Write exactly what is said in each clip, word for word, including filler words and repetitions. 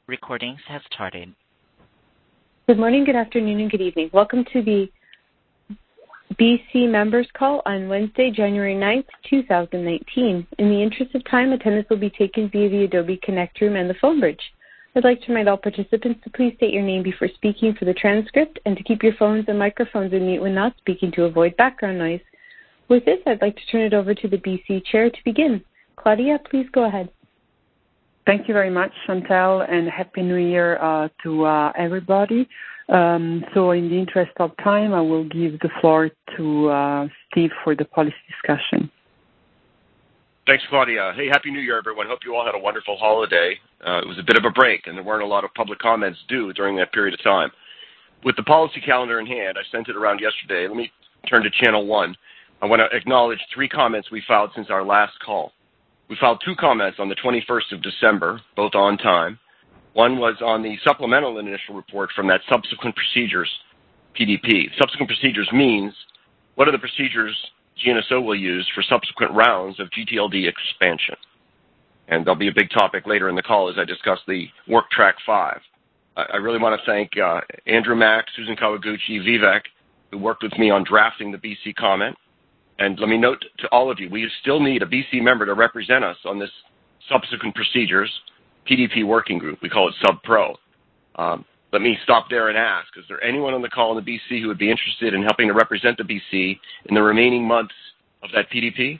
Recordings have started. Good morning, good afternoon, and good evening. Welcome to the B C members call on Wednesday, January ninth, two thousand nineteen. In the interest of time, attendance will be taken via the Adobe Connect room and the phone bridge. I'd like to remind all participants to please state your name before speaking for the transcript and to keep your phones and microphones on mute when not speaking to avoid background noise. With this, I'd like to turn it over to the B C Chair to begin. Claudia, please go ahead. Thank you very much, Chantal, and Happy New Year uh, to uh, everybody. Um, so in the interest of time, I will give the floor to uh, Steve for the policy discussion. Thanks, Claudia. Hey, Happy New Year, everyone. Hope you all had a wonderful holiday. Uh, it was a bit of a break, and there weren't a lot of public comments due during that period of time. With the policy calendar in hand, I sent it around yesterday. Let me turn to Channel one. I want to acknowledge three comments we filed since our last call. We filed two comments on the twenty-first of December, both on time. One was on the supplemental initial report from that subsequent procedures P D P. Subsequent procedures means what are the procedures G N S O will use for subsequent rounds of G T L D expansion. And there'll be a big topic later in the call as I discuss the Work Track five. I really want to thank uh, Andrew Mack, Susan Kawaguchi, Vivek, who worked with me on drafting the B C comment. And let me note to all of you, we still need a B C member to represent us on this subsequent procedures P D P working group. We call it Sub-Pro. Um, let me stop there and ask, is there anyone on the call in the B C who would be interested in helping to represent the B C in the remaining months of that P D P?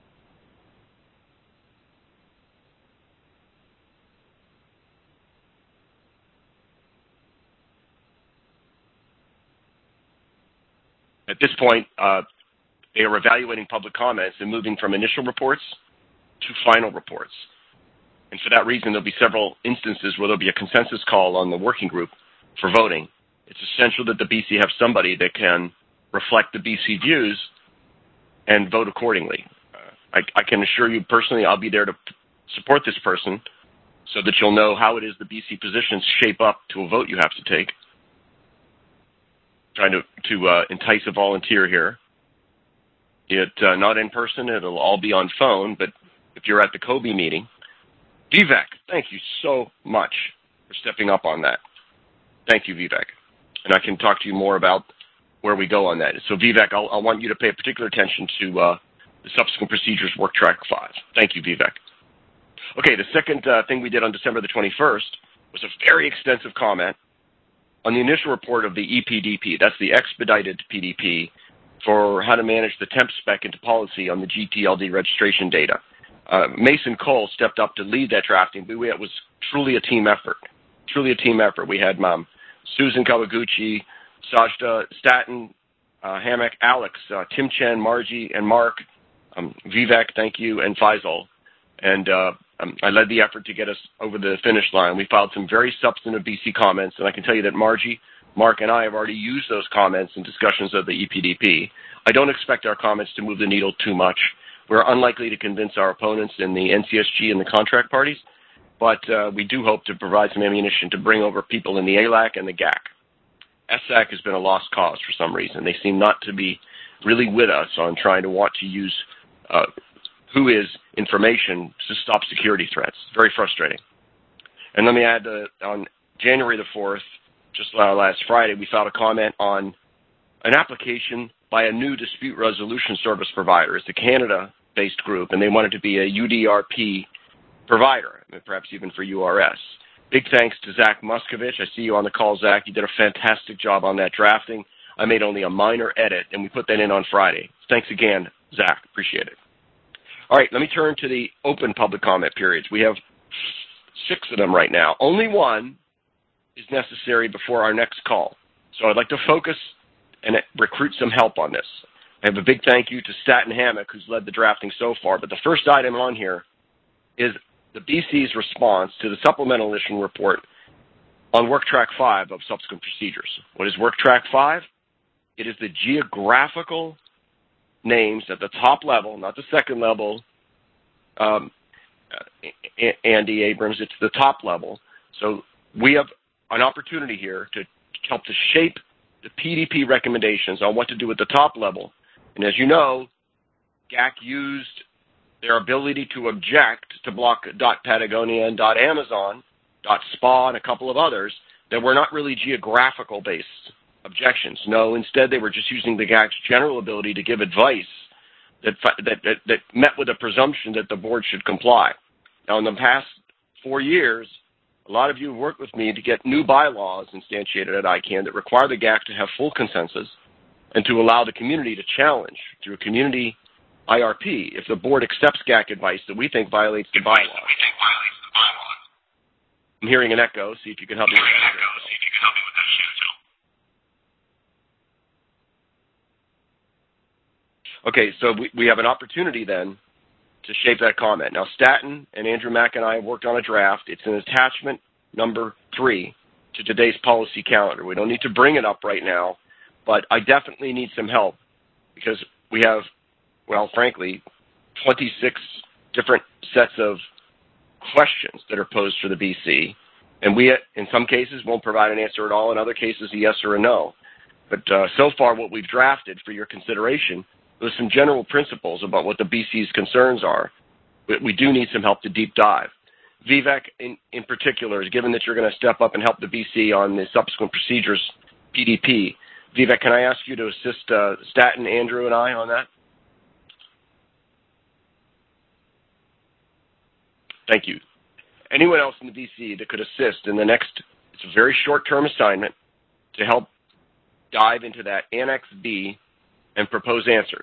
At this point, uh, they are evaluating public comments and moving from initial reports to final reports. And for that reason, there'll be several instances where there'll be a consensus call on the working group for voting. It's essential that the B C have somebody that can reflect the B C views and vote accordingly. Uh, I, I can assure you personally, I'll be there to support this person so that you'll know how it is the B C positions shape up to a vote you have to take. Trying to, to uh, entice a volunteer here. It uh, not in person, it'll all be on phone, but if you're at the COBE meeting, Vivek, thank you so much for stepping up on that. Thank you, Vivek. And I can talk to you more about where we go on that. So, Vivek, I'll, I want you to pay particular attention to uh, the subsequent procedures Work Track five. Thank you, Vivek. Okay, the second uh, thing we did on December the twenty-first was a very extensive comment on the initial report of the E P D P. That's the expedited P D P for how to manage the temp spec into policy on the G T L D registration data. Uh, Mason Cole stepped up to lead that drafting, but we, it was truly a team effort, truly a team effort. We had um, Susan Kawaguchi, Sajda Staten, uh, Hammock, Alex, uh, Tim Chen, Margie, and Mark, um, Vivek, thank you, and Faisal. And uh, um, I led the effort to get us over the finish line. We filed some very substantive B C comments, and I can tell you that Margie, Mark, and I have already used those comments in discussions of the E P D P. I don't expect our comments to move the needle too much. We're unlikely to convince our opponents in the N C S G and the contract parties, but uh, we do hope to provide some ammunition to bring over people in the A L A C and the G A C. S A C has been a lost cause for some reason. They seem not to be really with us on trying to want to use uh, who is information to stop security threats. Very frustrating. And let me add, uh, on January the fourth, just uh, last Friday, we filed a comment on an application by a new dispute resolution service provider. It's a Canada-based group, and they wanted to be a U D R P provider, perhaps even for U R S. Big thanks to Zach Muscovich. I see you on the call, Zach. You did a fantastic job on that drafting. I made only a minor edit, and we put that in on Friday. Thanks again, Zach. Appreciate it. All right, let me turn to the open public comment periods. We have six of them right now. Only one is necessary before our next call. So I'd like to focus and recruit some help on this. I have a big thank you to Staten Hammock, who's led the drafting so far. But the first item on here is the B C's response to the supplemental initial report on Work Track five of subsequent procedures. What is Work Track five? It is the geographical names at the top level, not the second level, um, Andy Abrams. It's the top level. So we have an opportunity here to help to shape the P D P recommendations on what to do at the top level. And as you know, G A C used their ability to object to block .patagonia and .amazon .spa, and a couple of others that were not really geographical-based objections. No, instead they were just using the G A C's general ability to give advice that, that, that, that met with a presumption that the board should comply. Now, in the past four years, a lot of you have worked with me to get new bylaws instantiated at I CANN that require the G A C to have full consensus and to allow the community to challenge through a community I R P if the board accepts G A C advice that we think violates the bylaws. I'm hearing an echo. See if you can help me with that. Okay, so we, we have an opportunity then to shape that comment. Now, Staten and Andrew Mack and I have worked on a draft. It's an attachment number three to today's policy calendar. We don't need to bring it up right now, but I definitely need some help because we have, well, frankly, twenty-six different sets of questions that are posed for the B C, and we, in some cases, won't provide an answer at all. In other cases, a yes or a no. But uh, so far, what we've drafted for your consideration, there's some general principles about what the B C's concerns are, but we do need some help to deep dive. Vivek, in, in particular, is given that you're going to step up and help the B C on the subsequent procedures P D P. Vivek, can I ask you to assist uh, Staten, Andrew, and I on that? Thank you. Anyone else in the B C that could assist in the next, it's a very short-term assignment to help dive into that Annex B and propose answers.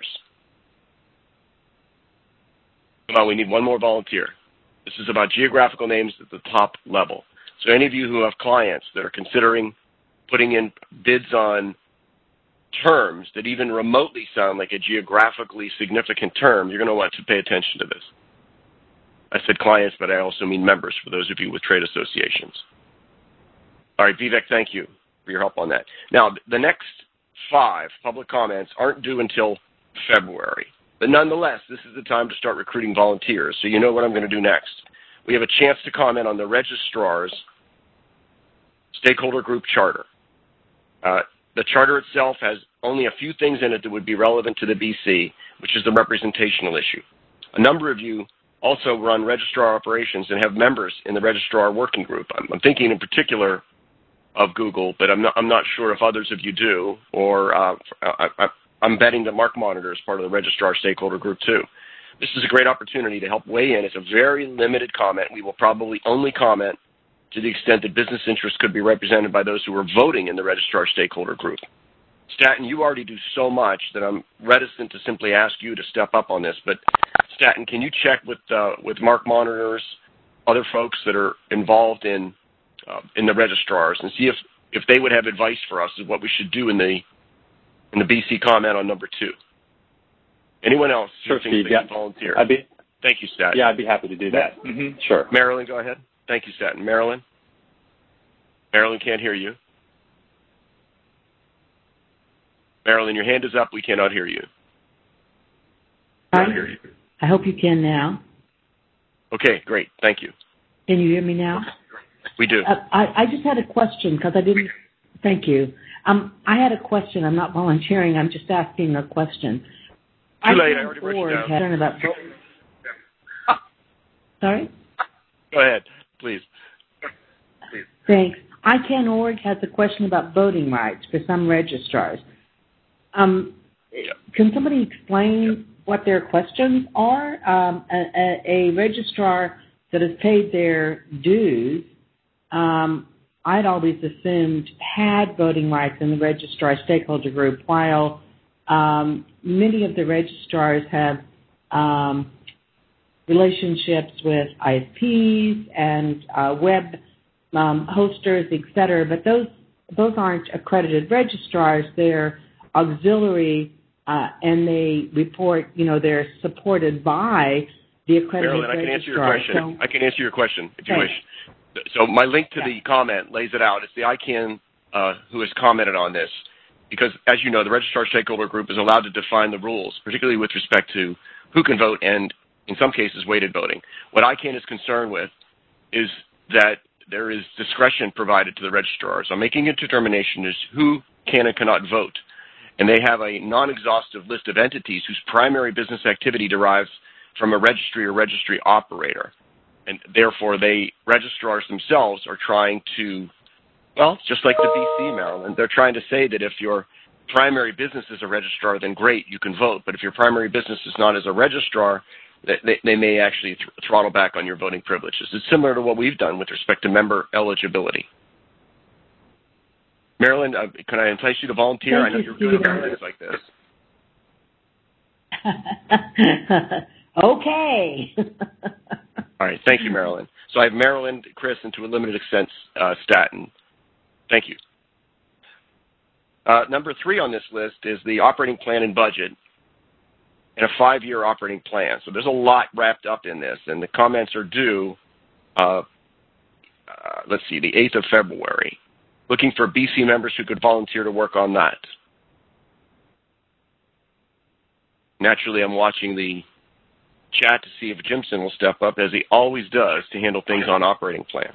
Come on, we need one more volunteer. This is about geographical names at the top level. So any of you who have clients that are considering putting in bids on terms that even remotely sound like a geographically significant term, you're going to want to pay attention to this. I said clients, but I also mean members for those of you with trade associations. All right, Vivek, thank you for your help on that. Now, the next five public comments aren't due until February. But nonetheless, this is the time to start recruiting volunteers. So you know what I'm going to do next. We have a chance to comment on the registrar's stakeholder group charter. Uh, the charter itself has only a few things in it that would be relevant to the B C, which is the representational issue. A number of you also run registrar operations and have members in the registrar working group. I'm, I'm thinking in particular of Google, but I'm not, I'm not sure if others of you do, or uh, I, I, I'm betting that Mark Monitor is part of the registrar stakeholder group too. This is a great opportunity to help weigh in. It's a very limited comment. We will probably only comment to the extent that business interests could be represented by those who are voting in the registrar stakeholder group. Staten, you already do so much that I'm reticent to simply ask you to step up on this, but Staten, can you check with uh, with Mark Monitors, other folks that are involved in uh, in the registrars, and see if, if they would have advice for us as what we should do in the in the B C comment on number two. Anyone else? Sure, Steve. Yeah. Volunteer. I'd be, Thank you, Staten. Yeah, I'd be happy to do that. Mm-hmm. Sure. Marilyn, go ahead. Thank you, Staten. Marilyn? Marilyn can't hear you. Marilyn, your hand is up. We cannot hear you. I, hear you. I hope you can now. Okay, great. Thank you. Can you hear me now? We do. Uh, I, I just had a question because I didn't. Thank you. Um, I had a question. I'm not volunteering. I'm just asking a question. Too late. I already wrote you down. About Sorry? Go ahead, please. please. Thanks. I CANN dot org has a question about voting rights for some registrars. Um, yeah. Can somebody explain yeah. what their questions are? Um, a, a, a registrar that has paid their dues, um, I'd always assumed had voting rights in the registrar stakeholder group, while um, many of the registrars have um, relationships with I S Ps and uh, web um, hosters, et cetera, but those those aren't accredited registrars. They're auxiliary, uh, and they report, you know, they're supported by the accredited Marilyn, I can answer your registrar. question. So, I can answer your question if you thanks. wish. So my link to yeah. the comment lays it out. It's the I CANN uh, who has commented on this because, as you know, the registrar stakeholder group is allowed to define the rules, particularly with respect to who can vote and, in some cases, weighted voting. What I CANN is concerned with is that there is discretion provided to the registrars on making a determination as who can and cannot vote. And they have a non-exhaustive list of entities whose primary business activity derives from a registry or registry operator. and therefore they, registrars themselves, are trying to, well, just like the B C, Maryland, they're trying to say that if your primary business is a registrar, then great, you can vote. But if your primary business is not as a registrar, they, they may actually th- throttle back on your voting privileges. It's similar to what we've done with respect to member eligibility. Marilyn, uh, can I entice you to volunteer? Thank I know you, you're good Stephen. about things like this. Okay. All right. Thank you, Marilyn. So I have Marilyn, Chris, and to a limited extent, uh, Staten. Thank you. Uh, number three on this list is the operating plan and budget and a five-year operating plan. So there's a lot wrapped up in this, and the comments are due, uh, uh, let's see, the eighth of February. Looking for B C members who could volunteer to work on that. Naturally, I'm watching the chat to see if Jimson will step up, as he always does, to handle things on operating plan.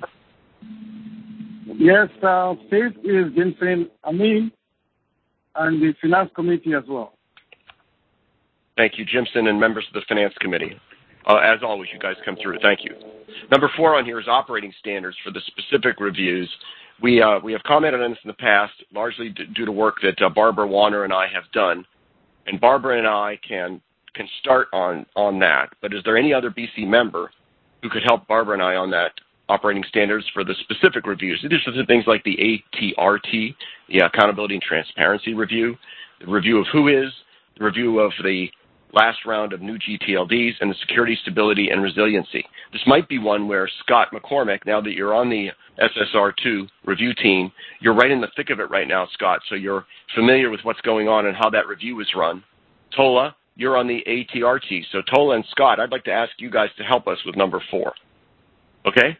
Yes, uh, Steve is Jimson Amin and the Finance Committee as well. Thank you, Jimson, and members of the Finance Committee. Uh, as always, you guys come through. Thank you. Number four on here is operating standards for the specific reviews. We uh, we have commented on this in the past, largely d- due to work that uh, Barbara Warner and I have done. And Barbara and I can can start on, on that. But is there any other B C member who could help Barbara and I on that operating standards for the specific reviews? These are things like the A T R T, the Accountability and Transparency Review, the review of who is, the review of the last round of new G T L Ds, and the security, stability, and resiliency. This might be one where Scott McCormick, now that you're on the S S R two review team, you're right in the thick of it right now, Scott, so you're familiar with what's going on and how that review is run. Tola, you're on the A T R T. So Tola and Scott, I'd like to ask you guys to help us with number four. Okay?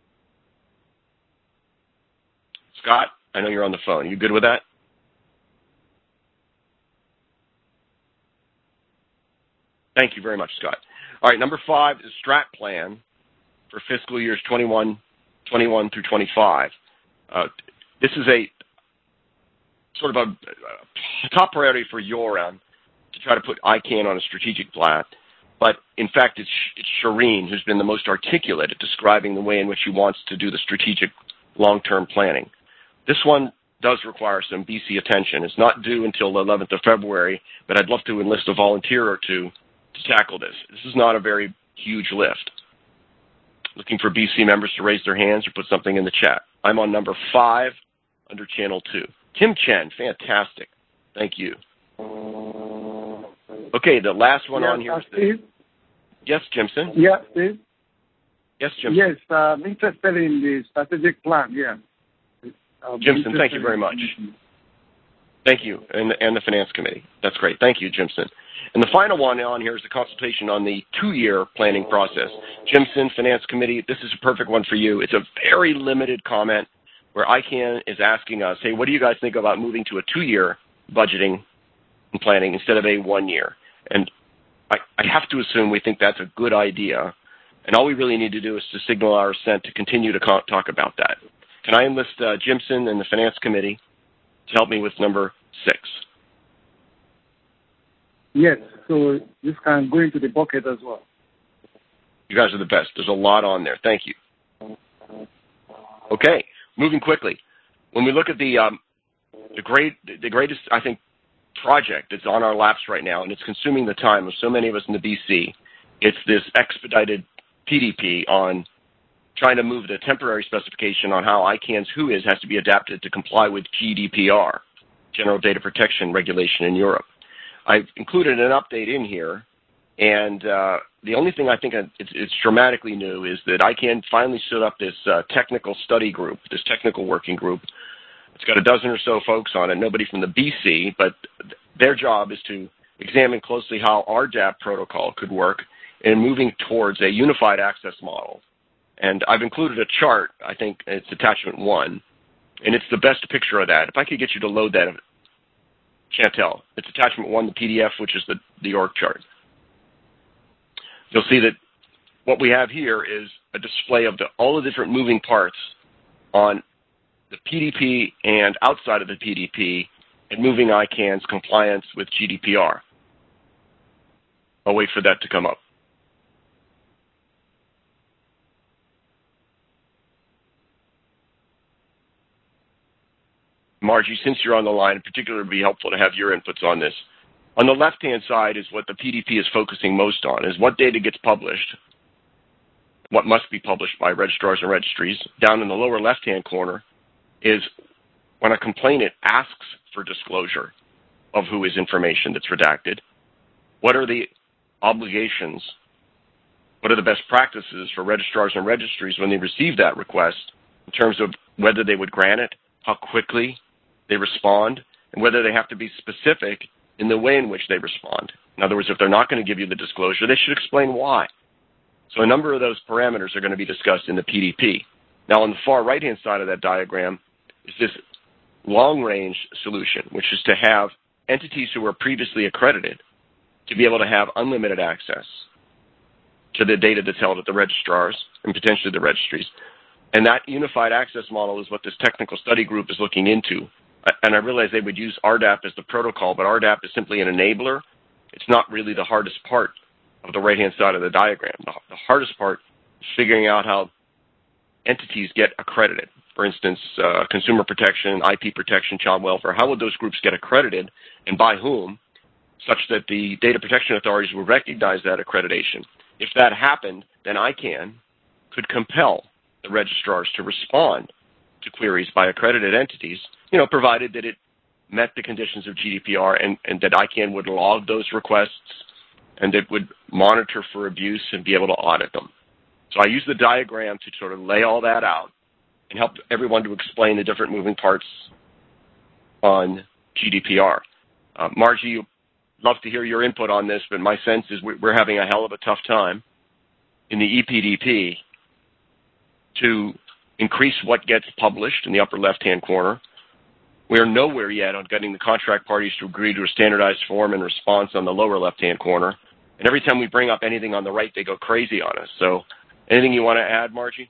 Scott, I know you're on the phone. You good with that? Thank you very much, Scott. All right, number five is strat plan for fiscal years twenty-one, twenty-one through twenty-five. Uh, this is a sort of a, a top priority for Yoram to try to put I CANN on a strategic plan. But, in fact, it's, it's Shireen who's been the most articulate at describing the way in which she wants to do the strategic long-term planning. This one does require some B C attention. It's not due until the eleventh of February, but I'd love to enlist a volunteer or two to tackle this. This is not a very huge lift. Looking for B C members to raise their hands or put something in the chat. I'm on number five under channel two. Tim Chen, fantastic. Thank you. Okay, the last one yes, on here uh, is the... Steve? Yes, Jimson? Yeah, Steve? Yes, Jimson? Yes, uh, I'm interested in the strategic plan, yeah. I'm Jimson, thank you very much. Thank you, and, and the Finance Committee. That's great. Thank you, Jimson. And the final one on here is the consultation on the two-year planning process. Jimson, Finance Committee, this is a perfect one for you. It's a very limited comment where I CANN is asking us, hey, what do you guys think about moving to a two-year budgeting and planning instead of a one-year? And I, I have to assume we think that's a good idea. And all we really need to do is to signal our assent to continue to co- talk about that. Can I enlist uh, Jimson and the Finance Committee to help me with number six? Yes, so this can go into the bucket as well. You guys are the best. There's a lot on there. Thank you. Okay, moving quickly. When we look at the um, the great, the greatest, I think, project that's on our laps right now, and it's consuming the time of so many of us in the B C, it's this expedited P D P on trying to move the temporary specification on how I CANN's who is has to be adapted to comply with G D P R, General Data Protection Regulation in Europe. I've included an update in here, and uh, the only thing I think it's, it's dramatically new is that I CANN finally stood up this uh, technical study group, this technical working group. It's got a dozen or so folks on it, nobody from the B C, but their job is to examine closely how our D A P protocol could work in moving towards a unified access model. And I've included a chart, I think it's attachment one, and it's the best picture of that. If I could get you to load that, Chantel, it's attachment one, the P D F, which is the, the org chart. You'll see that what we have here is a display of the, all the different moving parts on the P D P and outside of the P D P and moving I CANN's compliance with G D P R. I'll wait for that to come up. Margie, since you're on the line, in particular, it would be helpful to have your inputs on this. On the left-hand side is what the P D P is focusing most on, is what data gets published, what must be published by registrars and registries. Down in the lower left-hand corner is when a complainant asks for disclosure of who is information that's redacted, what are the obligations, what are the best practices for registrars and registries when they receive that request in terms of whether they would grant it, how quickly they respond, and whether they have to be specific in the way in which they respond. In other words, if they're not going to give you the disclosure, they should explain why. So a number of those parameters are going to be discussed in the P D P. Now, on the far right-hand side of that diagram is this long-range solution, which is to have entities who were previously accredited to be able to have unlimited access to the data that's held at the registrars and potentially the registries. And that unified access model is what this technical study group is looking into. And I realize they would use R D A P as the protocol, but R D A P is simply an enabler. It's not really the hardest part of the right-hand side of the diagram. The, the hardest part is figuring out how entities get accredited. For instance, uh, consumer protection, I P protection, child welfare. How would those groups get accredited and by whom, such that the data protection authorities will recognize that accreditation? If that happened, then I CAN could compel the registrars to respond to queries by accredited entities, you know, provided that it met the conditions of G D P R and, and that I CAN would log those requests and it would monitor for abuse and be able to audit them. So I use the diagram to sort of lay all that out and help everyone to explain the different moving parts on G D P R. Uh, Margie, I'd love to hear your input on this, but my sense is we're having a hell of a tough time in the E P D P to increase what gets published in the upper left-hand corner. We are nowhere yet on getting the contract parties to agree to a standardized form and response on the lower left-hand corner. And every time we bring up anything on the right, they go crazy on us. So anything you want to add, Margie?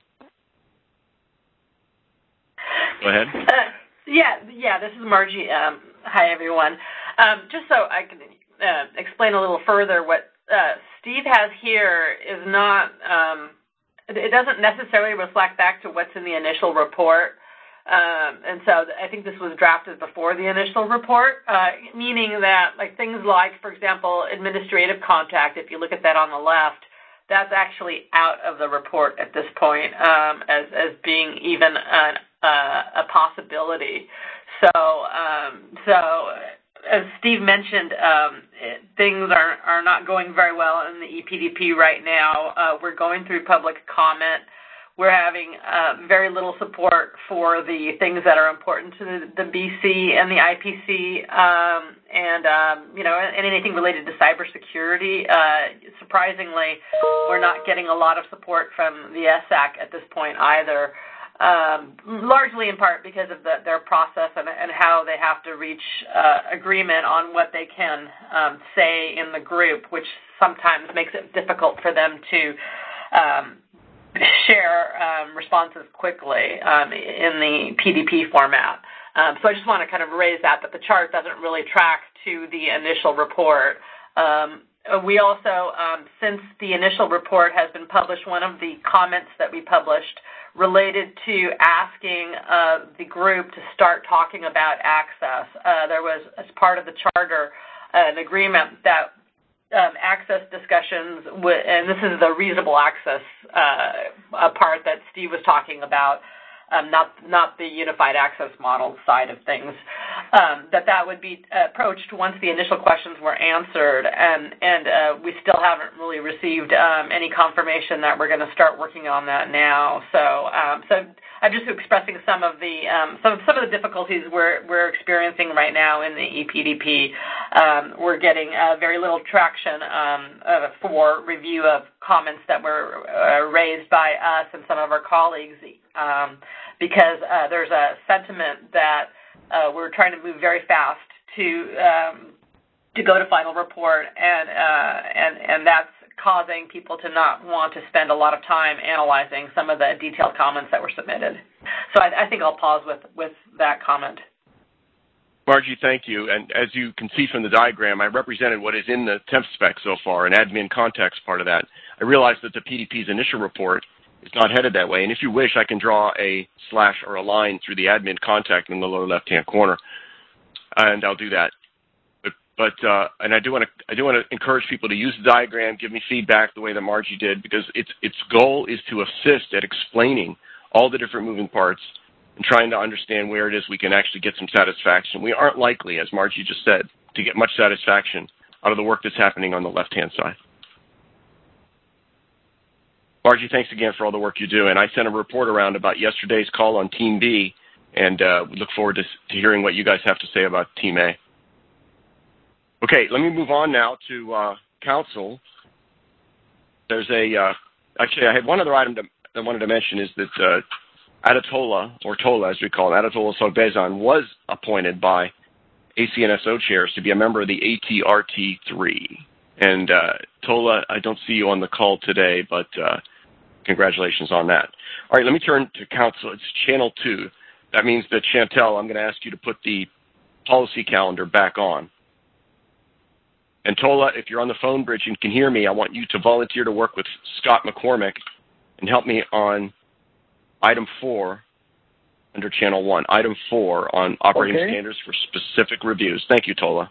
Go ahead. Uh, yeah, yeah, this is Margie. Um, hi, everyone. Um, just so I can uh, explain a little further, what uh, Steve has here is not, um, it doesn't necessarily reflect back to what's in the initial report. Um, and so I think this was drafted before the initial report, uh, meaning that like things like, for example, administrative contact, if you look at that on the left, that's actually out of the report at this point um, as, as being even an, uh, a possibility. So, um, so as Steve mentioned, um, it, things are, are not going very well in the E P D P right now. Uh, we're going through public comment. We're having uh, very little support for the things that are important to the, the B C and the I P C, um, and um, you know, and anything related to cybersecurity. Uh, surprisingly, we're not getting a lot of support from the S A C at this point either. Um, largely in part because of the, their process and, and how they have to reach uh, agreement on what they can um, say in the group, which sometimes makes it difficult for them to um, share um, responses quickly um, in the P D P format. Um, so I just want to kind of raise that, that the chart doesn't really track to the initial report. Um, we also, um, since the initial report has been published, one of the comments that we published related to asking uh, the group to start talking about access. Uh, there was, as part of the charter, uh, an agreement that Um, access discussions, w- and this is the reasonable access uh, part that Steve was talking about, um, not not the unified access model side of things, um, that that would be approached once the initial questions were answered, and, and uh, we still haven't really received um, any confirmation that we're going to start working on that now. So, um, so I'm just expressing some of the um, some some of the difficulties we're we're experiencing right now in the E P D P. Um, we're getting uh, very little traction um, uh, for review of comments that were uh, raised by us and some of our colleagues, um, because uh, there's a sentiment that uh, we're trying to move very fast to um, to go to final report, and uh, and and that's causing people to not want to spend a lot of time analyzing some of the detailed comments that were submitted. So I, I think I'll pause with, with that comment. Margie, thank you. And as you can see from the diagram, I represented what is in the temp spec so far, an admin context part of that. I realized that the P D P's initial report It's not headed that way. And if you wish, I can draw a slash or a line through the admin contact in the lower left-hand corner, and I'll do that. But, but uh, and I do want to I do want to encourage people to use the diagram, give me feedback the way that Margie did, because its its goal is to assist at explaining all the different moving parts and trying to understand where it is we can actually get some satisfaction. We aren't likely, as Margie just said, to get much satisfaction out of the work that's happening on the left-hand side. Margie, thanks again for all the work you do. And I sent a report around about yesterday's call on Team B, and uh, we look forward to, to hearing what you guys have to say about Team A. Okay, let me move on now to uh, Council. There's a, uh, actually, I had one other item to, I wanted to mention is that uh, Adetola, or Tola as we call it, Adetola Sogbezan, was appointed by A C N S O chairs to be a member of the A T R T three. And uh, Tola, I don't see you on the call today, but uh, congratulations on that. All right, let me turn to Council. It's Channel two. That means that, Chantel, I'm going to ask you to put the policy calendar back on. And Tola, if you're on the phone bridge and can hear me, I want you to volunteer to work with Scott McCormick and help me on item four under Channel one. Item four on operating okay. standards for specific reviews. Thank you, Tola.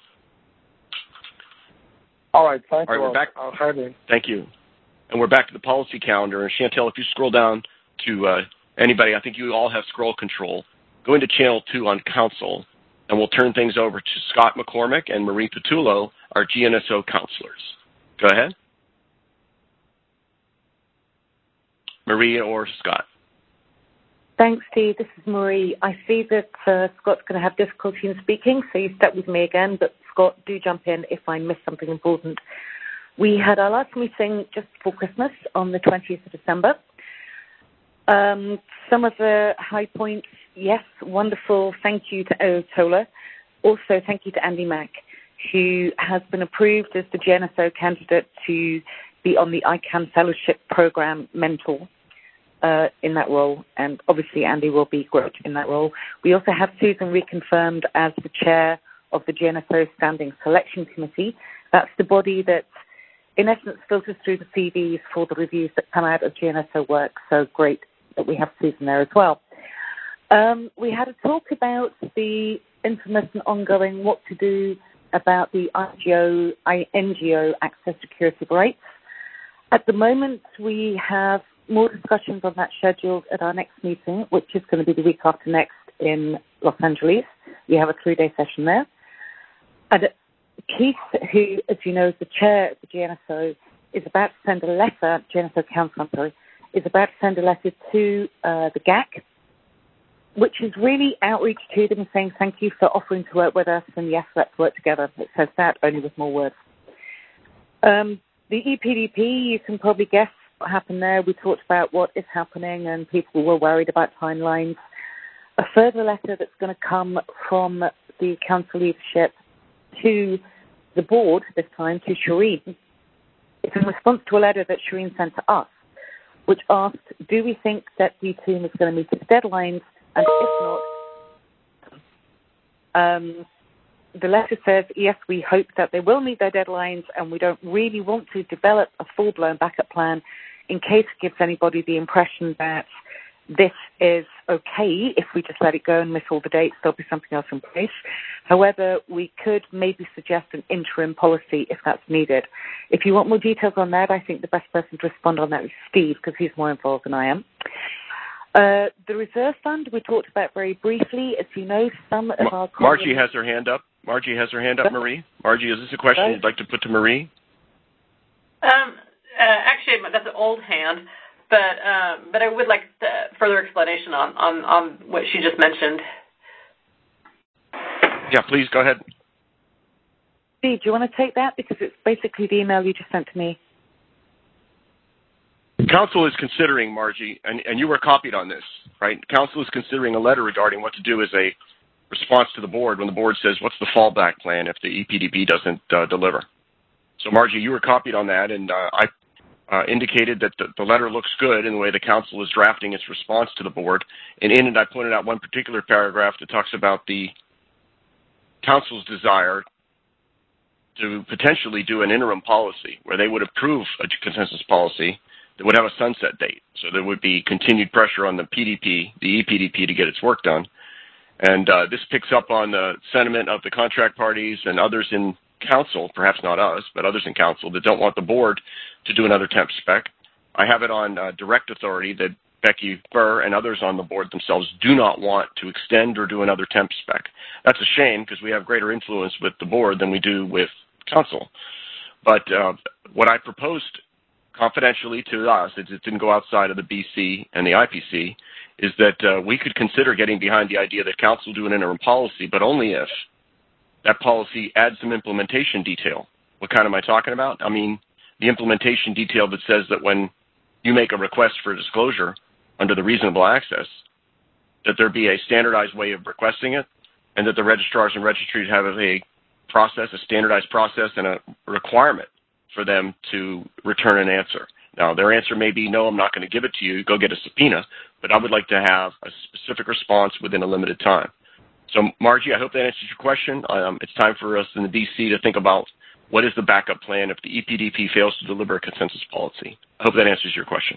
All right, thank All right, you. We're back. I'll head in. Thank you. And we're back to the policy calendar. And Chantel, if you scroll down to uh, anybody, I think you all have scroll control. Go into Channel two on Council, and we'll turn things over to Scott McCormick and Marie Petullo, our G N S O counselors. Go ahead. Marie or Scott. Thanks, Steve. This is Marie. I see that uh, Scott's going to have difficulty in speaking, so you stuck with me again, but Scott, do jump in if I miss something important. We had our last meeting just before Christmas on the twentieth of December. Um, some of the high points, yes, wonderful. Thank you to O Tola. Also, thank you to Andy Mack, who has been approved as the G N S O candidate to be on the I CANN Fellowship Program mentor uh, in that role. And obviously, Andy will be great in that role. We also have Susan reconfirmed as the chair of the G N S O Standing Selection Committee. That's the body that, in essence, filters through the C Vs for the reviews that come out of G N S O work. So great that we have Susan there as well. Um, we had a talk about the infamous and ongoing what to do about the I G O, N G O access to curative rights. At the moment, we have more discussions on that scheduled at our next meeting, which is going to be the week after next in Los Angeles. We have a three-day session there. And Keith, who, as you know, is the chair of the G N S O, is about to send a letter, G N S O Council, I'm sorry, is about to send a letter to uh, the G A C, which is really outreach to them saying thank you for offering to work with us, and yes, let's work together. It says that, only with more words. Um, the E P D P, you can probably guess what happened there. We talked about what is happening, and people were worried about timelines. A further letter that's going to come from the council leadership to the board, this time to Shireen, it's in response to a letter that Shireen sent to us, which asked, do we think that the team is going to meet its deadlines, and if not, um, the letter says, yes, we hope that they will meet their deadlines, and we don't really want to develop a full-blown backup plan in case it gives anybody the impression that this is okay if we just let it go and miss all the dates. There'll be something else in place. However, we could maybe suggest an interim policy if that's needed. If you want more details on that, I think the best person to respond on that is Steve, because he's more involved than I am. Uh, the reserve fund we talked about very briefly. As you know, some of Ma- our... Margie has her hand up. Margie has her hand up, Marie. Margie, is this a question right. you'd like to put to Marie? Um, uh, actually, that's an old hand. But um, but I would like the further explanation on, on, on what she just mentioned. Yeah, please, go ahead. Steve, do you want to take that? Because it's basically the email you just sent to me. Council is considering, Margie, and, and you were copied on this, right? Council is considering a letter regarding what to do as a response to the board when the board says, what's the fallback plan if the E P D P doesn't uh, deliver? So, Margie, you were copied on that, and uh, I Uh, indicated that the, the letter looks good in the way the council is drafting its response to the board. And in it, I pointed out one particular paragraph that talks about the council's desire to potentially do an interim policy where they would approve a consensus policy that would have a sunset date. So there would be continued pressure on the P D P, the E P D P, to get its work done. And uh, this picks up on the sentiment of the contract parties and others in council, perhaps not us, but others in council, that don't want the board to do another temp spec. I have it on uh, direct authority that Becky Burr and others on the board themselves do not want to extend or do another temp spec. That's a shame because we have greater influence with the board than we do with council. But uh, what I proposed confidentially to us, it didn't go outside of the B C and the I P C, is that uh, we could consider getting behind the idea that council do an interim policy, but only if that policy adds some implementation detail. What kind am I talking about? I mean, the implementation detail that says that when you make a request for disclosure under the reasonable access, that there be a standardized way of requesting it, and that the registrars and registries have a process, a standardized process, and a requirement for them to return an answer. Now, their answer may be, no, I'm not going to give it to you, go get a subpoena, but I would like to have a specific response within a limited time. So, Margie, I hope that answers your question. Um, it's time for us in the D C to think about what is the backup plan if the E P D P fails to deliver a consensus policy. I hope that answers your question.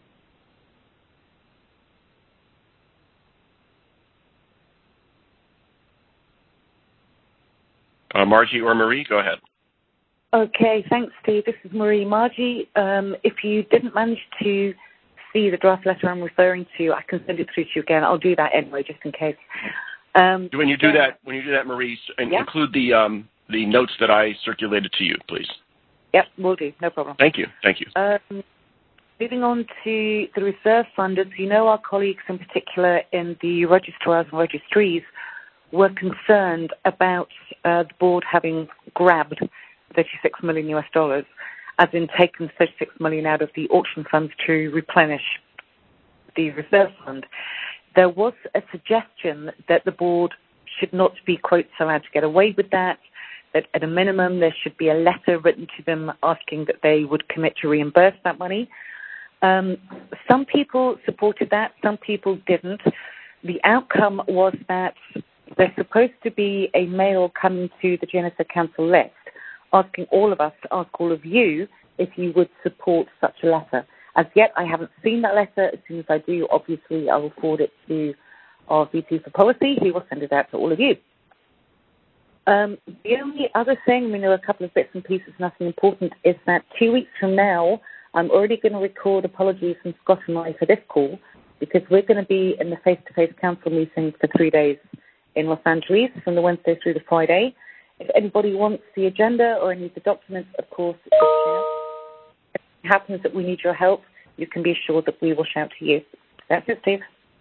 Uh, Margie or Marie, go ahead. Okay, thanks, Steve. This is Marie. Margie, um, if you didn't manage to see the draft letter I'm referring to, I can send it through to you again. I'll do that anyway, just in case. Um, when you do yeah. that, when you do that, Marie, yeah. include the um, the notes that I circulated to you, please. Yep, will do. No problem. Thank you. Thank you. Um, moving on to the reserve fund, as you know, our colleagues in particular in the registrars and registries were concerned about uh, the board having grabbed thirty-six million U S dollars, as in taken thirty-six million out of the auction funds to replenish the reserve fund. There was a suggestion that the board should not be, quote, allowed to get away with that, that at a minimum there should be a letter written to them asking that they would commit to reimburse that money. Um, some people supported that, some people didn't. The outcome was that there's supposed to be a mail coming to the G N S O Council list asking all of us to ask all of you if you would support such a letter. As yet, I haven't seen that letter. As soon as I do, obviously, I will forward it to our V P for Policy. He will send it out to all of you. Um, the only other thing, we know a couple of bits and pieces, nothing important, is that two weeks from now, I'm already going to record apologies from Scott and I for this call, because we're going to be in the face-to-face council meeting for three days in Los Angeles, from the Wednesday through to Friday. If anybody wants the agenda or any of the documents, of course, just shout. If it happens that we need your help, you can be assured that we will shout to you. That's it, Steve.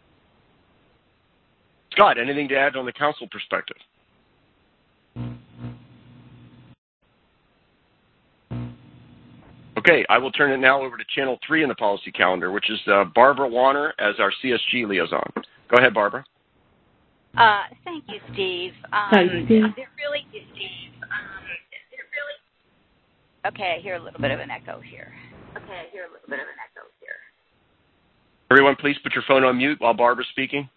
Scott, anything to add on the council perspective? Okay, I will turn it now over to Channel three in the policy calendar, which is uh, Barbara Warner as our C S G liaison. Go ahead, Barbara. Uh, thank you, Steve. Um, Hi, Steve. There really, Steve. Um, there really. Okay, I hear a little bit of an echo here. Okay, I hear a little bit of an echo here. Everyone, please put your phone on mute while Barbara's speaking.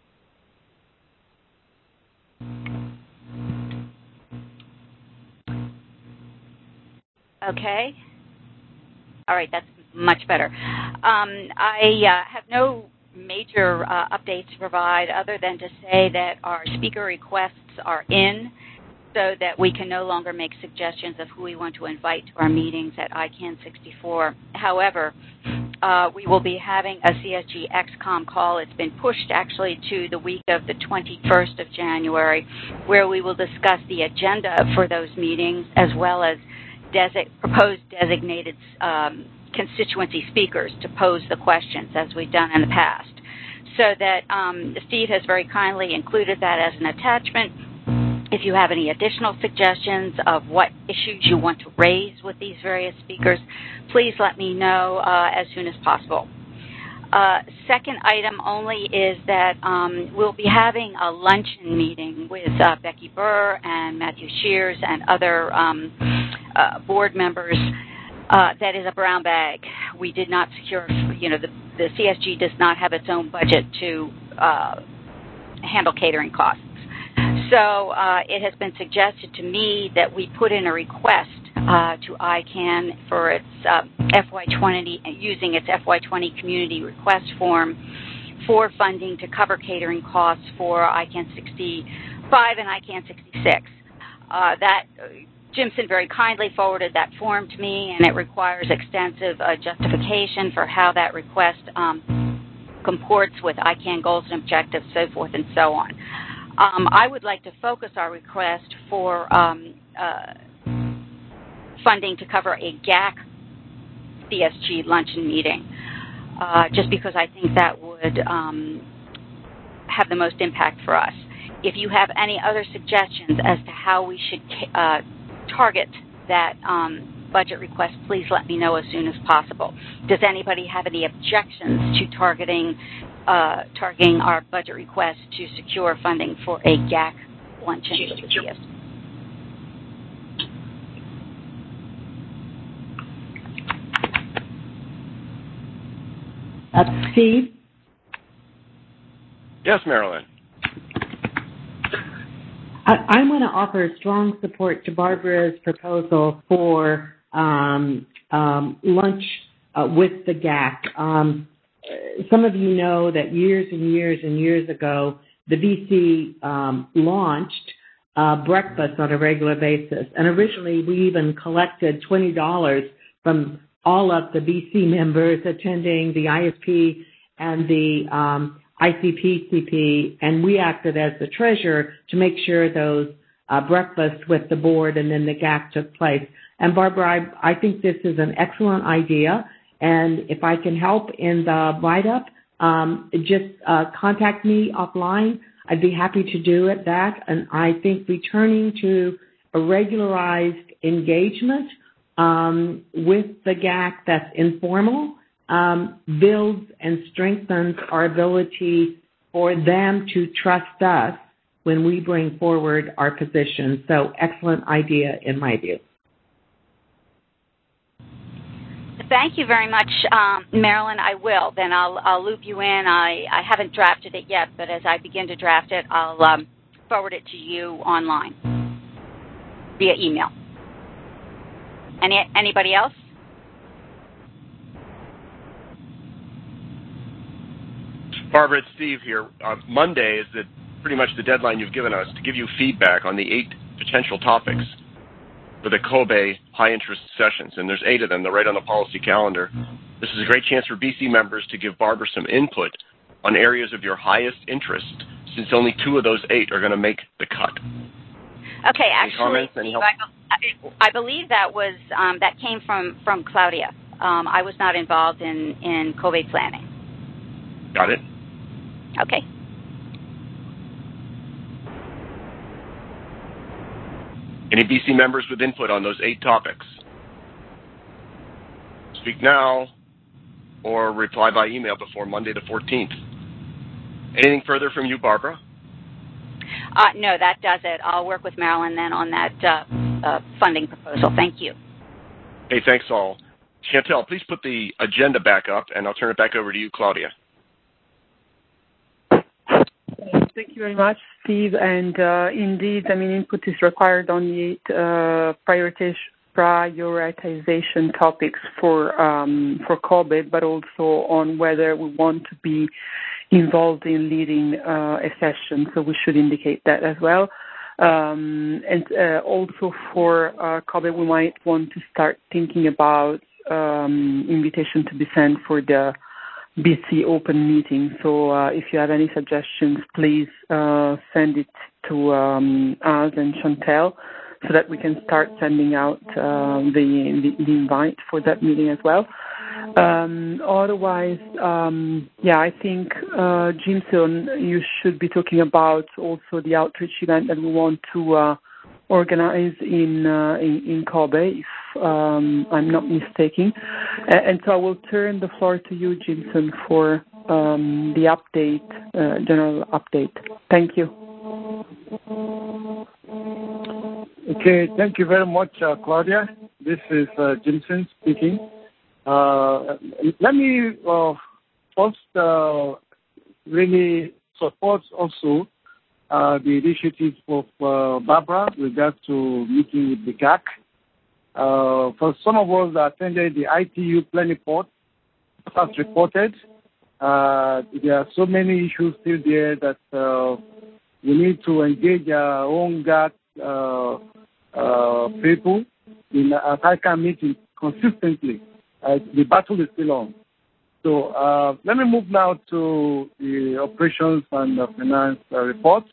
Okay. All right, that's much better. Um, I uh, have no major uh, updates to provide other than to say that our speaker requests are in so that we can no longer make suggestions of who we want to invite to our meetings at I CAN sixty-four. However, uh, we will be having a C S G X COM call. It's been pushed actually to the week of the twenty-first of January, where we will discuss the agenda for those meetings as well as desi- proposed designated um, constituency speakers to pose the questions as we've done in the past. So that um, Steve has very kindly included that as an attachment. If you have any additional suggestions of what issues you want to raise with these various speakers, please let me know uh, as soon as possible. Uh, second item only is that um, we'll be having a luncheon meeting with uh, Becky Burr and Matthew Shears and other um, uh, board members. Uh, that is a brown bag. We did not secure, you know, the, the C S G does not have its own budget to uh, handle catering costs. So uh, it has been suggested to me that we put in a request uh, to I CAN for its uh, F Y twenty, using its F Y twenty community request form for funding to cover catering costs for I CAN sixty-five and I CAN sixty-six. Uh, that uh, Jimson very kindly forwarded that form to me, and it requires extensive uh, justification for how that request um, comports with I CAN goals and objectives, so forth and so on. Um, I would like to focus our request for um, uh, funding to cover a G A C C S G luncheon meeting, uh, just because I think that would um, have the most impact for us. If you have any other suggestions as to how we should uh, target that um, budget request, please let me know as soon as possible. Does anybody have any objections to targeting uh, targeting our budget request to secure funding for a G A C luncheon for the C S G? Uh, Steve? Yes, Marilyn. I, I'm going to offer strong support to Barbara's proposal for um, um, lunch uh, with the G A C. Um, some of you know that years and years and years ago, the V C um, launched uh, breakfast on a regular basis. And originally, we even collected twenty dollars from all of the B C members attending the I S P and the um, I C P C P, and we acted as the treasurer to make sure those uh, breakfasts with the board and then the G A C took place. And Barbara, I, I think this is an excellent idea, and if I can help in the write-up, um, just uh, contact me offline. I'd be happy to do it, that, and I think returning to a regularized engagement um, with the G A C that's informal um, builds and strengthens our ability for them to trust us when we bring forward our position. So excellent idea in my view. Thank you very much, um, Marilyn. I will. Then I'll, I'll loop you in. I, I haven't drafted it yet, but as I begin to draft it, I'll um, forward it to you online via email. Any anybody else? Barbara, it's Steve here. Uh, Monday is the, pretty much the deadline you've given us to give you feedback on the eight potential topics for the Kobe high-interest sessions, and there's eight of them. They're right on the policy calendar. This is a great chance for B C members to give Barbara some input on areas of your highest interest, since only two of those eight are going to make the cut. Okay, Any actually, comments? Any help? I, I believe that was um, that came from, from Claudia. Um, I was not involved in, in Kobe planning. Got it. Okay. Any B C members with input on those eight topics? Speak now or reply by email before Monday the fourteenth. Anything further from you, Barbara? Uh, no, that does it. I'll work with Marilyn then on that uh, uh, funding proposal. Thank you. Hey, thanks all. Chantel, please put the agenda back up, and I'll turn it back over to you, Claudia. Thank you very much, Steve. And uh, indeed, I mean, input is required on the uh, prioritization prioritization topics for um, for Kobe, but also on whether we want to be involved in leading uh, a session. So we should indicate that as well. Um, and uh, also for uh, Kobe, we might want to start thinking about um, invitation to be sent for the B C open meeting. So uh, if you have any suggestions, please uh, send it to um, us and Chantel so that we can start sending out uh, the, the, the invite for that meeting as well. Um, otherwise, um, yeah, I think, uh, Jimson, you should be talking about also the outreach event that we want to uh, organize in, uh, in in Kobe, if um, I'm not mistaken. And, and so I will turn the floor to you, Jimson, for um, the update, uh, general update. Thank you. Okay, thank you very much, uh, Claudia. This is uh, Jimson speaking. Uh, let me uh, first uh, really support also uh, the initiative of uh, Barbara with regard to meeting with the G A C. Uh, for some of us that attended the I T U Pleniport, as reported, uh, there are so many issues still there that uh, we need to engage our own guard uh, uh, people in a ICANN meeting consistently. Uh, the battle is still on. So uh, let me move now to the operations and uh, finance uh, report.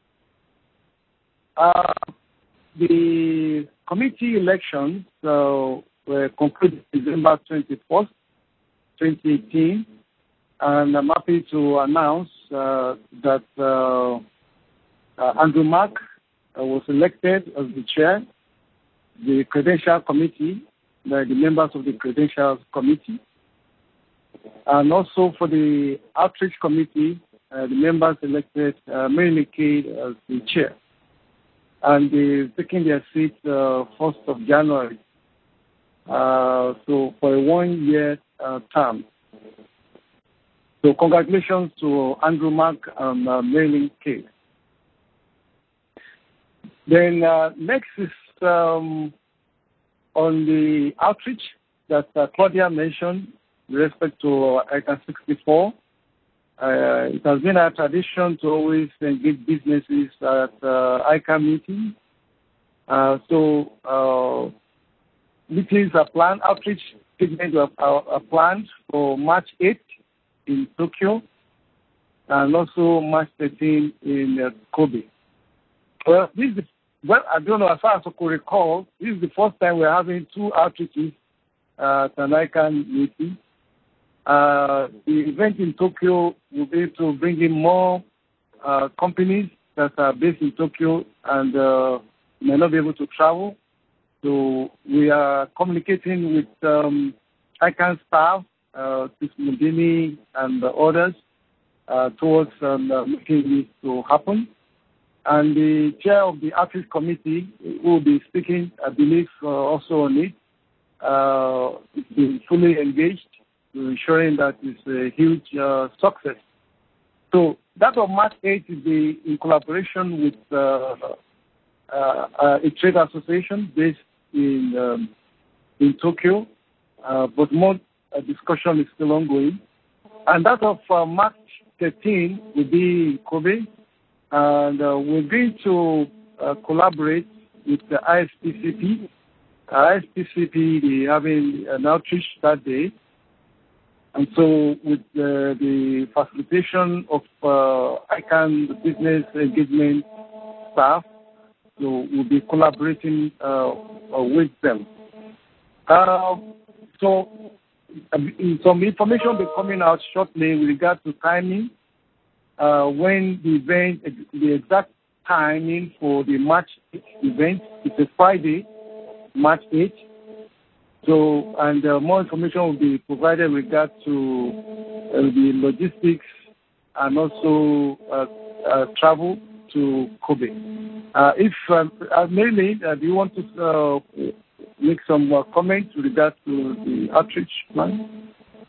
Uh, the committee elections uh, were concluded December twenty-fourth, twenty eighteen, and I'm happy to announce uh, that uh, uh, Andrew Mark uh, was elected as the chair. The Credential Committee, the, the members of the Credentials Committee, and also for the Outreach Committee, uh, the members elected uh, Mary McCabe as the chair. And they're taking their seat uh, first of January. Uh, so for a one-year uh, term. So congratulations to Andrew Mark and uh, Mary McCabe. Then uh, next is um, on the outreach that uh, Claudia mentioned with respect to ICANN sixty-four. Uh, it has been a tradition to always engage businesses at uh, ICANN meetings. Uh, so uh, meetings are planned, outreach meetings are, are, are planned for March eighth in Tokyo and also March thirteenth in uh, Kobe. Well, this is the, well, I don't know, as far as I could recall, this is the first time we're having two outreaches uh, at an ICANN meeting. Uh, the event in Tokyo will be to bring in more uh, companies that are based in Tokyo and uh, may not be able to travel. So we are communicating with um, ICANN staff, uh, Mundini and others, uh, towards um, uh, making this to happen. And the chair of the outreach committee will be speaking, I believe, uh, also on it. Uh, is fully engaged to ensuring that it's a huge uh, success. So that of March eighth is the, in collaboration with uh, uh, uh, a trade association based in um, in Tokyo, uh, but more uh, discussion is still ongoing. And that of uh, March thirteenth will be in Kobe, and uh, we're going to uh, collaborate with the I S P C P. Uh, I S P C P, they're having an outreach that day. And so with uh, the facilitation of uh, ICANN business engagement staff, so we'll be collaborating uh, with them. Uh, so some information will be coming out shortly with regard to timing, uh, when the event, the exact timing for the March eighth event. It's a Friday, March eighth. So, and uh, more information will be provided with regard to uh, the logistics and also uh, uh, travel to Kobe. Uh, if, um, uh, mainly, uh, do you want to uh, make some uh, comments with regard to the outreach plan?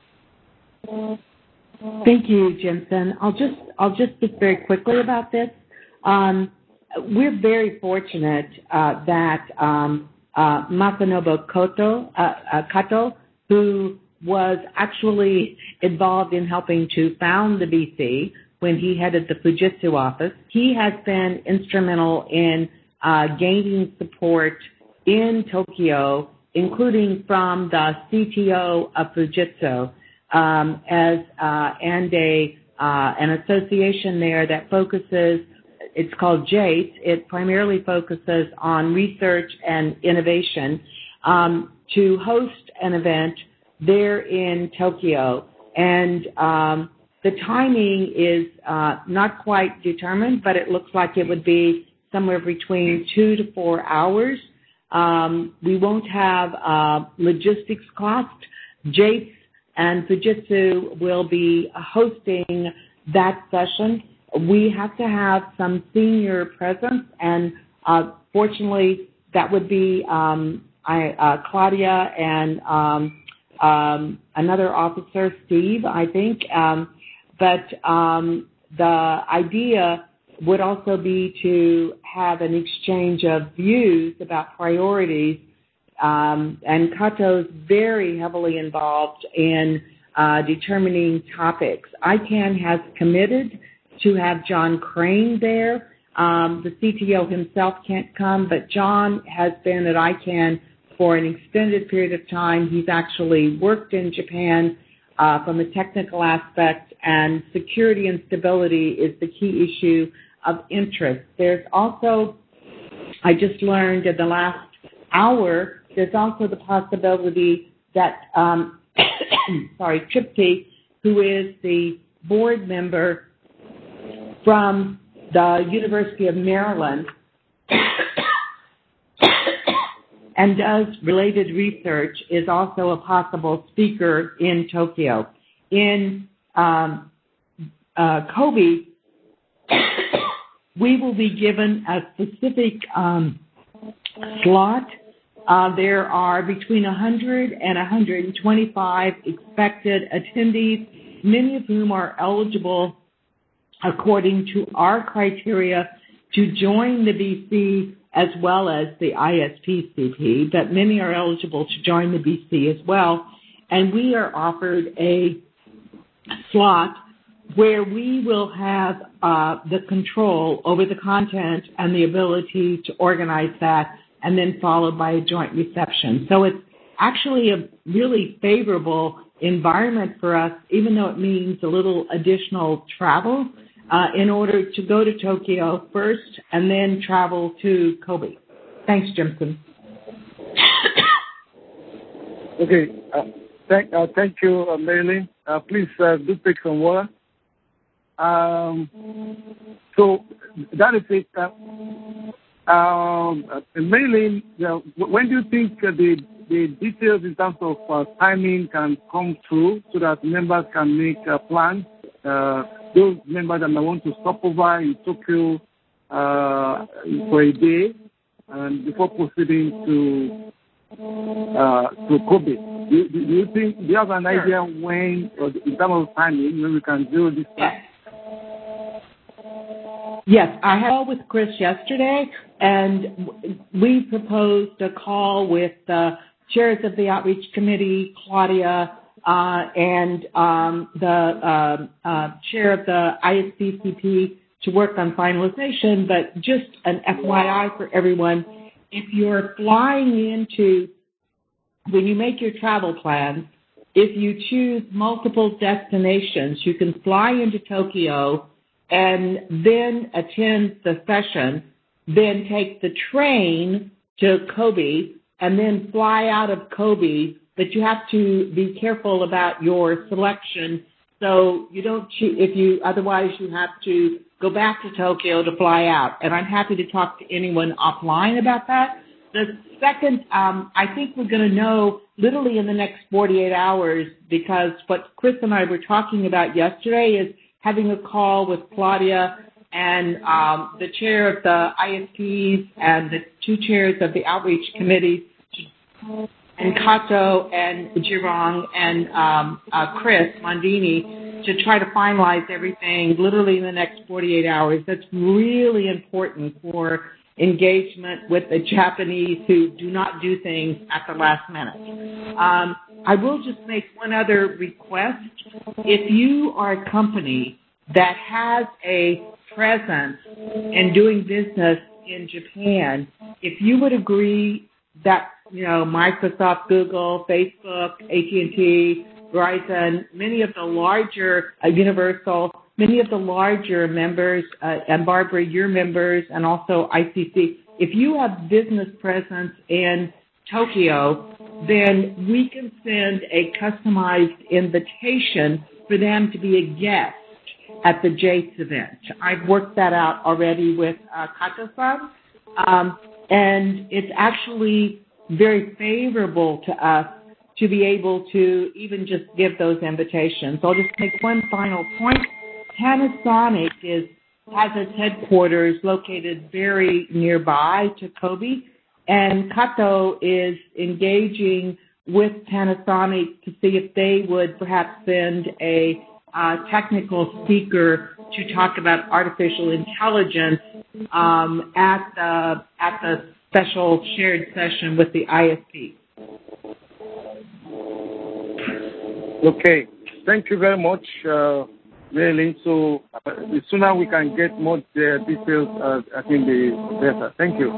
Thank you, Jensen. I'll just I'll just speak very quickly about this. Um, we're very fortunate uh, that um, Uh, Masanobu Koto, uh, uh, Kato, who was actually involved in helping to found the B C when he headed the Fujitsu office. He has been instrumental in uh, gaining support in Tokyo, including from the C T O of Fujitsu, um, as uh, and a uh, an association there that focuses. It's called JATE. It primarily focuses on research and innovation um, to host an event there in Tokyo. And um, the timing is uh, not quite determined, but it looks like it would be somewhere between two to four hours. Um, we won't have uh, logistics cost. JATE and Fujitsu will be hosting that session. We have to have some senior presence, and uh, fortunately, that would be um, I, uh, Claudia and um, um, another officer, Steve, I think. Um, but um, the idea would also be to have an exchange of views about priorities um, and Kato's very heavily involved in uh, determining topics. I CAN has committed to have John Crane there. Um, the C T O himself can't come, but John has been at I CAN for an extended period of time. He's actually worked in Japan uh, from a technical aspect, and security and stability is the key issue of interest. There's also, I just learned in the last hour, there's also the possibility that, um, sorry, Tripti, who is the board member from the University of Maryland and does related research, is also a possible speaker in Tokyo. In um, uh, Kobe, we will be given a specific um, slot. Uh, there are between one hundred and one hundred twenty-five expected attendees, many of whom are eligible according to our criteria to join the B C as well as the I S P C P, but many are eligible to join the B C as well. And we are offered a slot where we will have uh, the control over the content and the ability to organize that, and then followed by a joint reception. So it's actually a really favorable environment for us, even though it means a little additional travel uh, in order to go to Tokyo first and then travel to Kobe. Thanks, Jimson. Okay. Uh, thank, uh, thank you, uh, Marilyn. Uh, please uh, do take some water. Um, so that is it. Uh, um, uh, Marilyn, you know, when do you think uh, the the details in terms of uh, timing can come through so that members can make a plan? Uh, those members that may want to stop over in Tokyo uh, for a day and before proceeding to uh, to Kobe. Do, do you think, do you have an Sure. idea when, or in terms of timing, when we can do this? Yes. Yes, I had a call with Chris yesterday, and we proposed a call with the chairs of the Outreach Committee, Claudia, uh, and um, the uh, uh, chair of the I S P C P to work on finalization. But just an F Y I for everyone, if you're flying into, when you make your travel plans, if you choose multiple destinations, you can fly into Tokyo and then attend the session, then take the train to Kobe, and then fly out of Kobe. But you have to be careful about your selection, so you don't choose, if you, otherwise you have to go back to Tokyo to fly out. And I'm happy to talk to anyone offline about that. The second, um, I think we're going to know literally in the next forty-eight hours, because what Chris and I were talking about yesterday is having a call with Claudia and um, the chair of the I S Ps and the two chairs of the outreach committee, and Kato and Jirong and um, uh, Chris Mondini, to try to finalize everything literally in the next forty-eight hours. That's really important for engagement with the Japanese who do not do things at the last minute. Um, I will just make one other request. If you are a company that has a presence in doing business in Japan, if you would agree that, you know, Microsoft, Google, Facebook, A T and T, Verizon, many of the larger, uh, Universal, many of the larger members, uh, and Barbara, your members, and also I C C, if you have business presence in Tokyo, then we can send a customized invitation for them to be a guest at the Jates event. I've worked that out already with uh, Kato-san, um, and it's actually very favorable to us to be able to even just give those invitations. So I'll just make one final point. Panasonic is, has its headquarters located very nearby to Kobe, and Kato is engaging with Panasonic to see if they would perhaps send a uh, technical speaker to talk about artificial intelligence um, at the at the special shared session with the I S P. Okay. Thank you very much, uh, Really. So uh, the sooner we can get more uh, details, uh, I think the better. Thank you.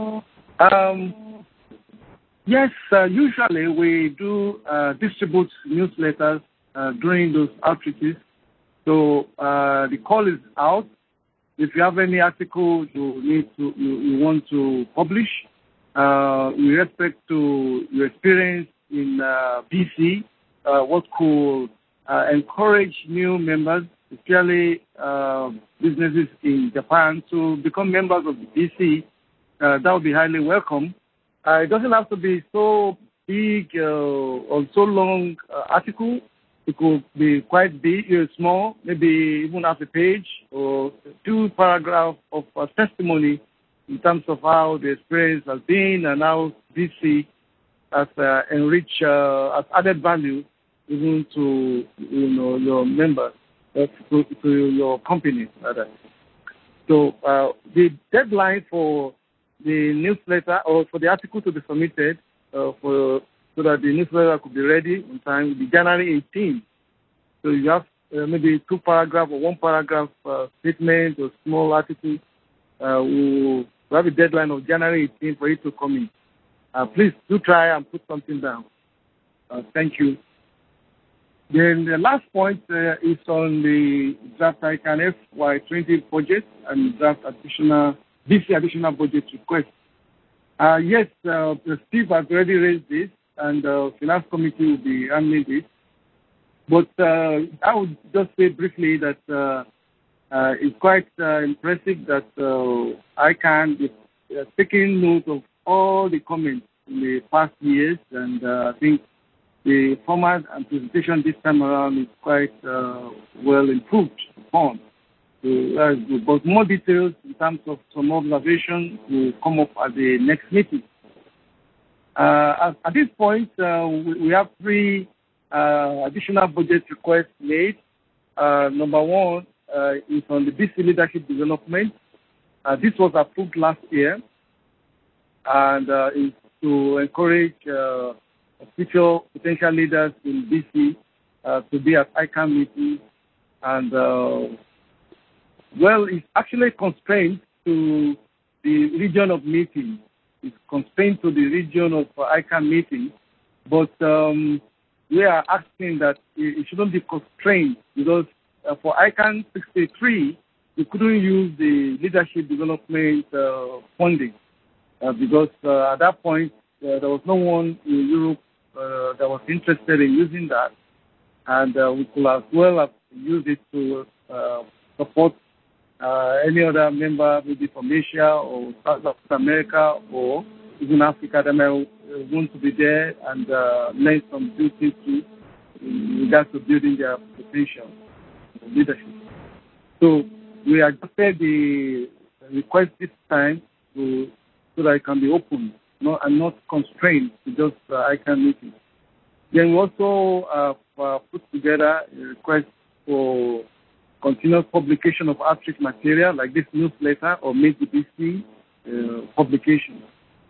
Um, yes, uh, usually we do uh, distribute newsletters uh, during those outreaches. So uh, the call is out. If you have any article you need to you, you want to publish, uh, with respect to your experience in uh, B C, uh, what could uh, encourage new members, especially uh, businesses in Japan, to become members of the B C, uh, that would be highly welcome. Uh, it doesn't have to be so big uh, or so long uh, article. It could be quite big, uh, small, maybe even half a page or two paragraphs of uh, testimony in terms of how the experience has been and how B C has uh, enriched, uh, has added value even to you know your members, uh, to, to your company rather. So uh, the deadline for the newsletter or for the article to be submitted uh, for so that the newsletter could be ready in time will be January eighteenth. So you have uh, maybe two paragraph or one paragraph uh, statement or small article. Uh, we'll have a deadline of January eighteenth for it to come in. Uh, please do try and put something down. Uh, thank you. Then the last point uh, is on the draft I CAN F Y twenty budget and draft additional B C additional budget request. Uh, yes, uh, Steve has already raised this, and the uh, Finance Committee will be handling this. But uh, I would just say briefly that uh, uh, it's quite uh, impressive that uh, I CAN is uh, taking note of all the comments in the past years, and uh, I think the format and presentation this time around is quite uh, well improved upon. So, uh, but more details in terms of some observations will come up at the next meeting. Uh, at, at this point, uh, we, we have three uh, additional budget requests made. Uh, number one uh, is on the B C leadership development. Uh, this was approved last year, and uh, is to encourage uh, future potential leaders in B C uh, to be at I CAN meetings. And, uh, well, it's actually constrained to the region of meetings. It's constrained to the region of uh, I CAN meetings. But um, we are asking that it shouldn't be constrained because uh, for I CAN sixty-three, we couldn't use the leadership development uh, funding uh, because uh, at that point, uh, there was no one in Europe uh, that was interested in using that. And uh, we could as well have used it to uh, support uh, any other member, maybe from Asia or South America or even Africa that may want to be there and uh, learn some new things too in regards to building their potential leadership. So we adjusted the request this time to, so that it can be open no, and not constrained to just uh, I CAN meetings. Then we also uh, uh, put together a request for continuous publication of outreach material like this newsletter or Meet the B C uh, publication.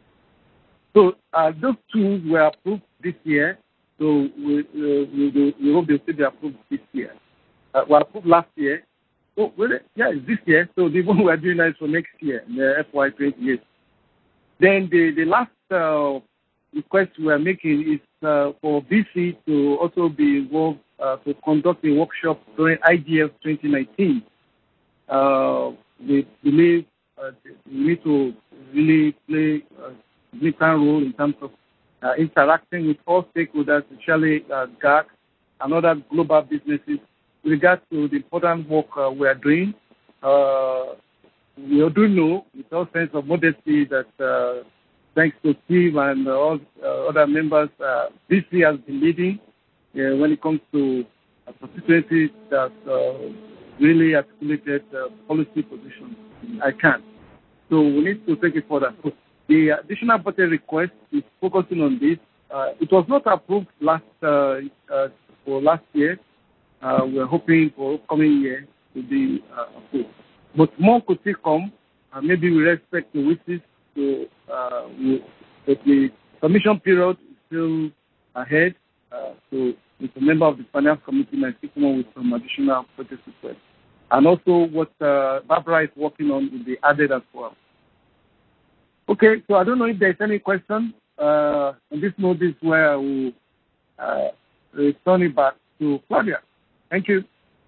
So uh, those tools were approved this year, so we, uh, we, do, we hope they'll still be approved this year. Uh, were approved last year. So, well, yeah, it's this year, so the one we're doing that is for next year, the F Y twenty-eight. Then the, the last uh, request we're making is uh, for B C to also be involved uh, to conduct a workshop during I G F twenty nineteen. Uh, we believe uh, we need to really play a significant role in terms of uh, interacting with all stakeholders, especially uh, G A C and other global businesses, with regard to the important work uh, we are doing. Uh, we do know, with all sense of modesty, that uh, thanks to Steve and uh, all uh, other members, uh, B C has been leading uh, when it comes to uh, constituencies that uh, really articulated uh, policy positions in I CAN. So we need to take it further. So the additional budget request is focusing on this. Uh, it was not approved last uh, uh, for last year. Uh, we're hoping for upcoming year to be uh, approved. But more could still come, uh, maybe with respect to wishes to So uh, we, the submission period is still ahead. Uh, so with a member of the finance committee might come up with some additional project requests. And also what uh, Barbara is working on will be added as well. Okay, so I don't know if there's any question. Uh, on this note, this is where I will uh, return it back to Claudia. Thank you.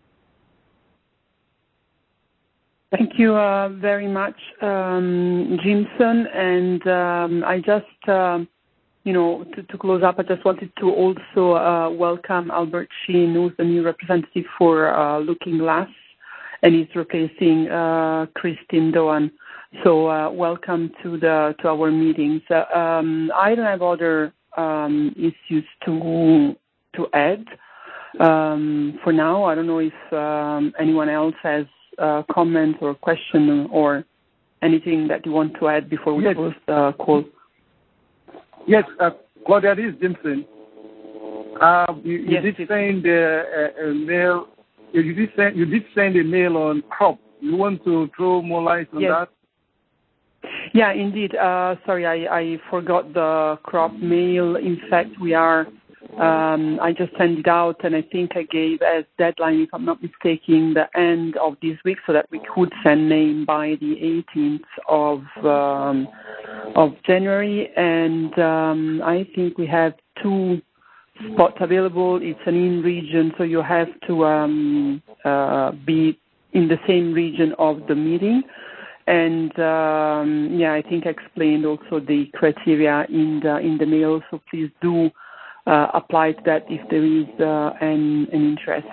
Thank you uh, very much, um, Jimson. And um, I just, um, you know, to, to close up, I just wanted to also uh, welcome Albert Sheen, who's the new representative for uh, Looking Glass, and he's replacing uh, Christine Doan. So uh, welcome to the to our meetings. Uh, um, I don't have other um, issues to to add um, for now. I don't know if um, anyone else has uh, comments or question or anything that you want to add before we yes. close the call. Yes, uh, Claudia, this is Jimson. Uh, you, you yes, did send a, a, a mail. You did send you did send a mail on crop. You want to throw more light on yes. that? Yeah, indeed. Uh, sorry, I, I forgot the crop mail. In fact, we are, um, I just sent it out, and I think I gave as deadline, if I'm not mistaken, the end of this week so that we could send name by the eighteenth of um, of January. And um, I think we have two spots available. It's an in-region, so you have to um, uh, be in the same region of the meeting. And um, yeah, I think I explained also the criteria in the in the mail. So please do uh, apply to that if there is uh, an, an interest.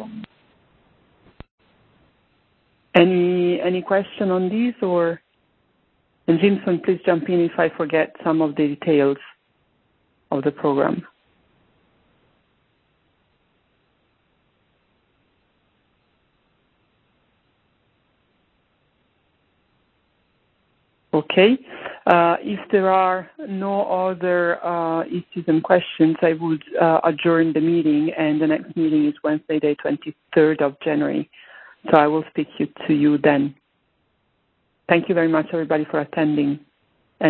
Any any question on this, or and Jimson, please jump in if I forget some of the details of the program. Okay. Uh, if there are no other uh, issues and questions, I would uh, adjourn the meeting, and the next meeting is Wednesday, the twenty-third of January. So I will speak to you then. Thank you very much, everybody, for attending.